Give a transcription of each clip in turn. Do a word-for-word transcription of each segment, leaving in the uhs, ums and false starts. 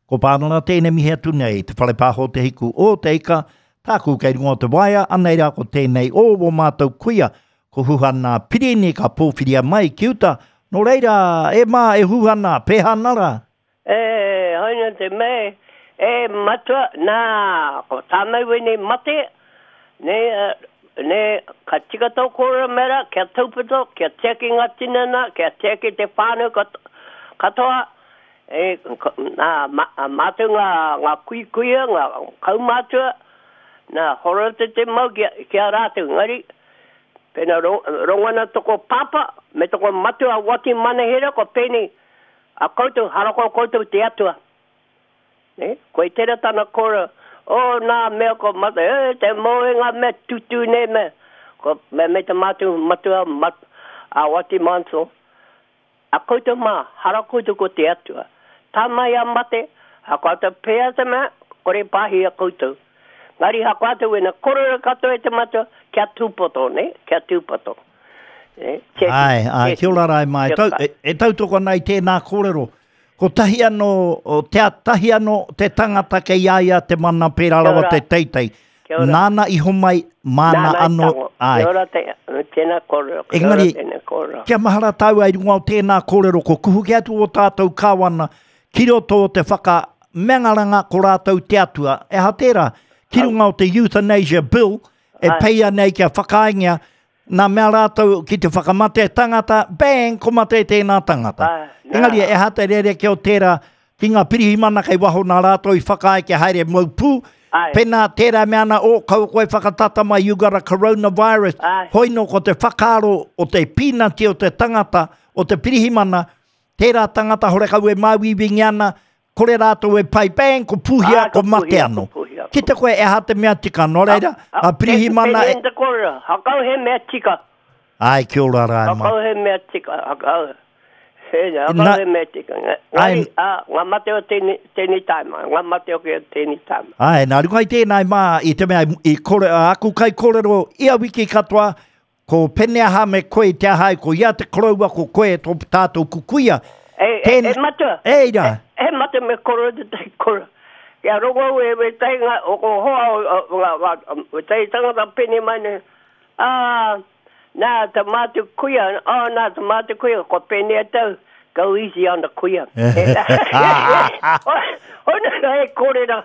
Ko pānana tēnei mihi atu nei, te whalepāho te hiku o te ika, tāku kei rungo te waia, anei rā ko tēnei o o mātou kuia, ko huhana pirini ka pōwhiria mai ki uta, no reira, e mā e huhana, pēhanara? E, haina te me, e matua, nā, ko tāmai wene mate, ne, ne, ka tika tau kora mera, kia taupato, kia teki ngā tinana, kia teki te whānau katoa, e, nā, mātou ngā, ngā kui kuia, ngā kaumātua, nā, horo te te mau kia, kia rātou ngari, pena rongana toko papa, me toko matua wati manahera, ko pēni, a koutou, harako koutou te atua. Ne? Koe tera tana kora, o oh, nā mea ko mata, e, te moenga me tutu ne me, ko me, me te matu, matua, mat, a wati manso. A koutou mā, harako ko te atua. Tā mai a mate, a koutou pēa te mea, kore pāhi a koutou. Ngari ha koutou e na korora katoa e te matua, kia tūpoto, ne? Kia tūpoto. Ai, ai, kia ora rai mai. Tau, e, e tautoko nei tēnā kōrero. Ko tahi anō, te tahi anō te tangata ke iaia te mana pēralawa te teitei. Nāna iho mai, mana anō. Ai. Kia ora te, tēnā kōrero. Kia ora tēnā kōrero. Kia mahara tau ai runga o tēnā kōrero, ko kuhu ki atu o tātou kāwana, ki roto o te whaka mengaranga ko rātou te atua. E ha tērā, ki runga o te Euthanasia Bill, e peia nei kia whakaingia, nā mea rātou ki te whakamate tangata, bang, ko mate tēnā tangata. Engari, e hata rere ki o tērā, ki ngā pirihimana kei waho nā rātou i whakae ke haere maupū, pena tērā meana o kau koe whakatata mai you got a coronavirus, hoino ko te whakaro o te pīnati o te tangata, o te pirihimana, tērā tangata hore kau e mauiwingi ana, kore rātou e pai, bang, ko puhia, ko mate ano. Ki te koe e hata mea tika, no reira, a pirihimana e... Hakau he mea tika. Ai, kia ora rai mai. Hakau he mea tika, hakau. Hea, hakau he mea tika. Ngari, ngā mateo tēni taima, ngā mateo kia tēni taima. Ai, nā rungai tēnei mā, i te mea, i kore, aku kai kōrero, ia wiki katoa, ko peneaha me koe te ahai, ko ia te koroua ko koe tō tātou kukuia. E, e, e matua. E, ira. E, e matua me koro te tai koro. Kia rongo e we tai ngā, o ko hoa, o tai tangata pene mai ne, ah, nā te mātu kuia, oh, nā te mātu kuia, ko pene e tau, go easy on the kuia. Hona na e kōrera.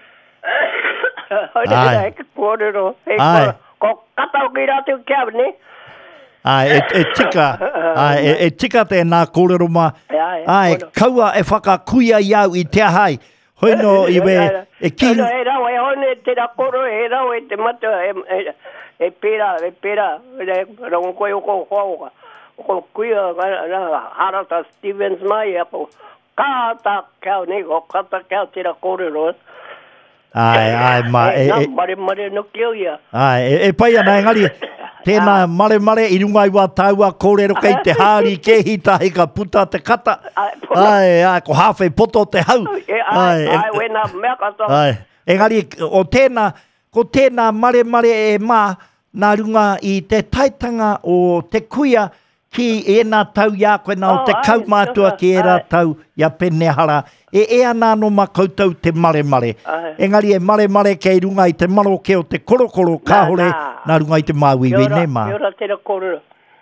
Hona na e kōrero. Ko katau ki rātou kia, ne? Ai, e, e tika, ai, e, e tika tēnā kōrero mā. Ai, kaua e whakakuia iau i te ahai. Hoino i we, e ki... E rau, e hone te rakoro, e rau, e te mata, e pera, e pera, e rau koe o ko hoa, o ko kuia, Harata Stevens mai, e ko kata kau ne, o kata kau te rakoro ro. Ai, ai, ma, e... Nā, mare, mare, no kio ia. Ai, e, e pai ana, engari, tēnā mare mare i runga i wā taua kōrero kei te hāri kehi tahi ka puta te kata. Ai, ai, ko hawhai poto te hau. Ai, ai, wena mea kata. Ai, engari, o tēnā, ko tēnā mare mare e mā, nā runga i te taitanga o te kuia ki e nā tau ia koe nā o te kaumātua ki e rā tau ia penehara. E ea nā no ma koutou te mare mare. Engari e mare mare kei runga i te maro ke o te korokoro kāhore, nā runga i te māwiwi ne mā. Kia ora tēra kōrero.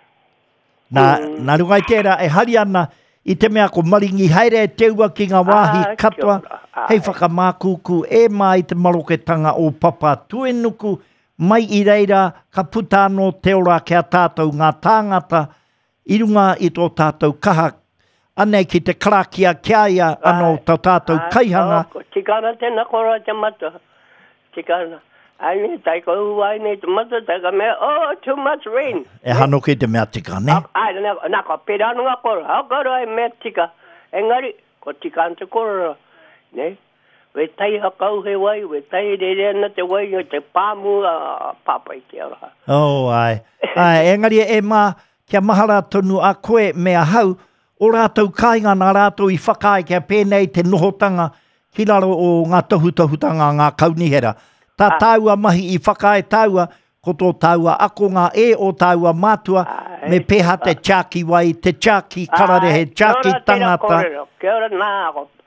Nā runga i tēra e hari ana i te mea ko maringi haere e teua ki ngā wāhi katoa. Hei whakamākuku e mā i te maro ke tanga o papa tuenuku mai i reira ka puta anō te ora kia tātou ngā tāngata i runga i tō tātou kaha anei ki te karakia kia ia anō tō tātou kaihanga. Tikana tēnā kora te mata. Tikana. Ai ne, tai ko uai ne te mata, tai ka mea, oh, too much rain. E hano ki te mea tika, ne? Ai, nā ka pera anu ngā kora. Hau karo ai mea tika. Engari, ko tikana te kora, ne? We tai hakau he wai, we tai rere ana te wai, o te pāmu a papai te ara. Oh, ai. Ai, engari e mā, kia mahara tonu a koe mea hau, o rātou kāinga nā rātou i whakae kia pēnei te nohotanga ki raro o ngā tohutahutanga ngā kaunihera. Tā tāua mahi i whakae tāua, ko tō tāua ako ngā e o tāua mātua, me peha te chāki wai, te chāki kararehe, chāki tangata. Kia ora nā,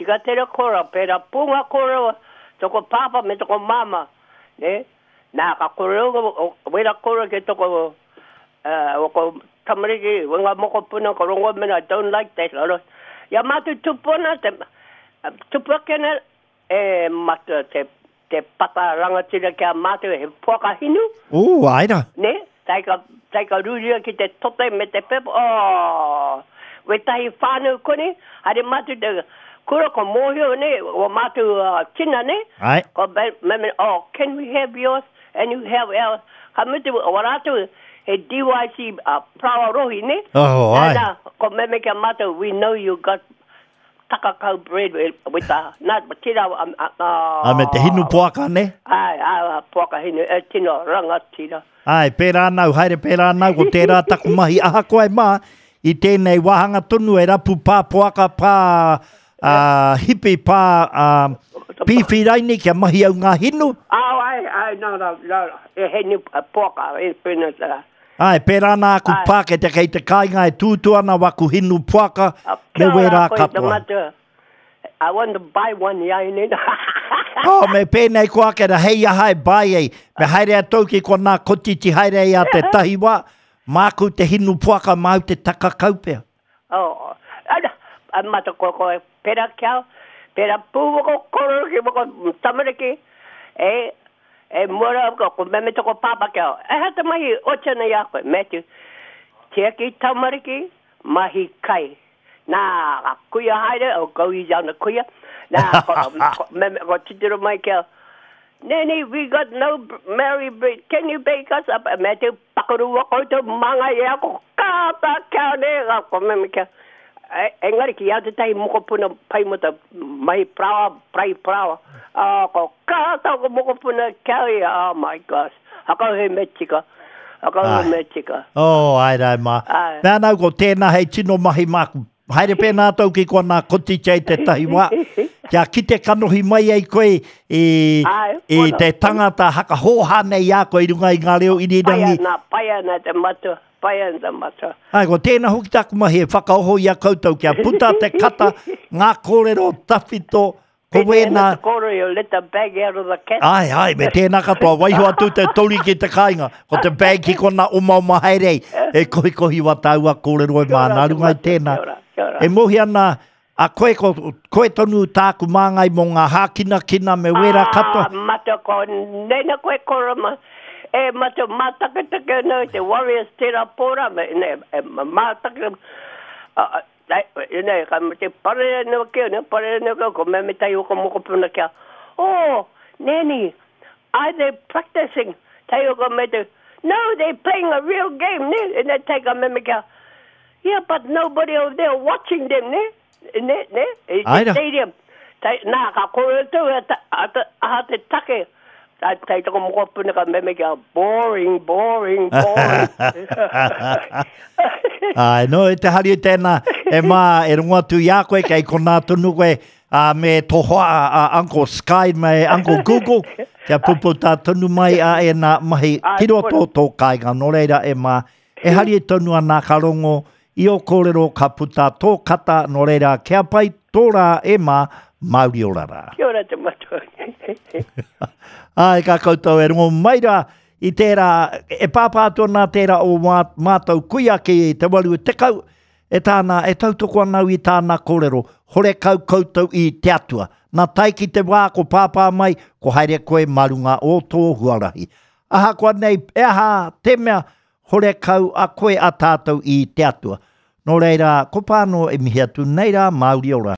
tika tera kora, pera punga kora, toko papa me toko mama, ne? Nā ka kora o wera kora ke toko, uh, o ko tamariki, wenga moko puna, ko rongo mena, I don't like that, lolo. Ya matu tupuna, te, tupakena, e matu te, te pata rangatira kia matu, he puaka hinu. Oh, aira. Ne? Taika, taika ruria ki te tote me te pepa, oh, we tahi whānau kone, hare matu te, kura ko mōhio ne, o matu uh, tina ne, Ai. ko me, oh, can we have yours, and you have ours, ka mutu, o waratu, he D Y C uh, prawa rohi ne, Oh, ai. na, ko me me kia matu, we know you got takakau bread with, with uh, not, but tira, um, uh, A me te hinu puaka ne? ai, ai, puaka hinu, e tino, ranga tira. Ai, pērā nau, haere pērā nau, ko tērā taku mahi aha koe mā, i tēnei wahanga tonu e rapu pā puaka pā uh, hipi pā uh, piwhi raini kia mahi au ngā hinu. Au, ai, ai, no, no, no, e henu puaka, e pēna tā. Ai, pērā nā ku Ai. pā ke te kei te kāinga e tūtuana waku hinu puaka, me wera katoa. I want to buy one, yeah, you know. Oh, me pēnei kua ke ra hei aha e bai ei. Me haere a tauki ko nā kotiti haere ei a te tahiwa. Māku te hinu puaka mau te takakaupea. Oh, a mata ko ko pera kia, pera pūwa ko koro ki wako tamariki, e, e mora ko ko meme toko papa kia. E hata mahi ochana ya koe, metu, tia ki tamariki, mahi kai. Nā, ka kuia haere, o kau i jauna kuia. Nā, ko meme ko titiro mai kia. Nanny, we got no Mary bread. Can you bake us up? Me te pakaru wako te manga e ako kāta kia ne ako me me kia. Engari ki ate tahi moko puna pai mo ta mai prawa, prai prawa. Ako kāta ko moko puna kia e, oh my gosh. Ako he metika. Ako he metika. Oh, ai rai mā. Nā nau ko tēnā hei tino mahi māku. Haere pēnā tau ki ko nā koti tei te tahiwa. Kia ki te kanohi mai ai koe e, e te tangata haka hoha nei a koe i runga i ngā reo irirangi. Paia nā, paia nā te matua, paia nā te matua. Ai, ko tēnā hoki taku mahi e whakaoho i a koutou kia puta te kata ngā kōrero tawhito ko wēnā. Let the bag out of the cat. Ai, ai, me tēnā katoa waiho atu te tori ki te kāinga. Ko te bag ki kona umauma haerei. E kohi kohi wa tāua kōrero e mā nā runga i tēnā. E mohi ana, a koe ko koe tonu tāku māngai mō ngā hākina kina me wera katoa. Ah, mata ko, nena koe korama. E mata mātakataka no, te warriors tērā pōra, ne, e mātakataka, ne, ka te parere no keo, ne, parere no keo, ko me me tai oko moko puna kia. Oh, Nanny, are they practicing? Tai oko me te, no, they're playing a real game, ne, and they take a me me kia. Yeah, but nobody over there watching them, ne? Ne, ne? In the stadium. Nā, ka kore tu, a te take. Tai toko moko puna ka meme kia, boring, boring, boring. Ai, no, e te hari tēnā, e mā, e runga tu i a koe, kei ko nā tunu koe, a me tohoa a Uncle Sky, me Uncle Google, kia pupu tā tunu mai a e nā mahi, tiro tō tō kāinga, no reira e mā, e hari e tonu a nā karongo, i o kōrero ka puta tō kata no reira kia pai tōra e mā Māori orara. Kia ora te matua. Ai, ka koutou e rungo maira i tērā, e pāpātua nā tērā o mā, mātou kuia ki te walu e te kau, e tāna, e tautoko anau i tāna kōrero, hore kau koutou i te atua. Nā tai ki te wā ko pāpā mai, ko haere koe marunga o tō huarahi. Aha koa nei, e aha, te mea, hore kau a koe a tātou i te atua. Nō reira, ko pāno e mihi atu nei rā Māori ora.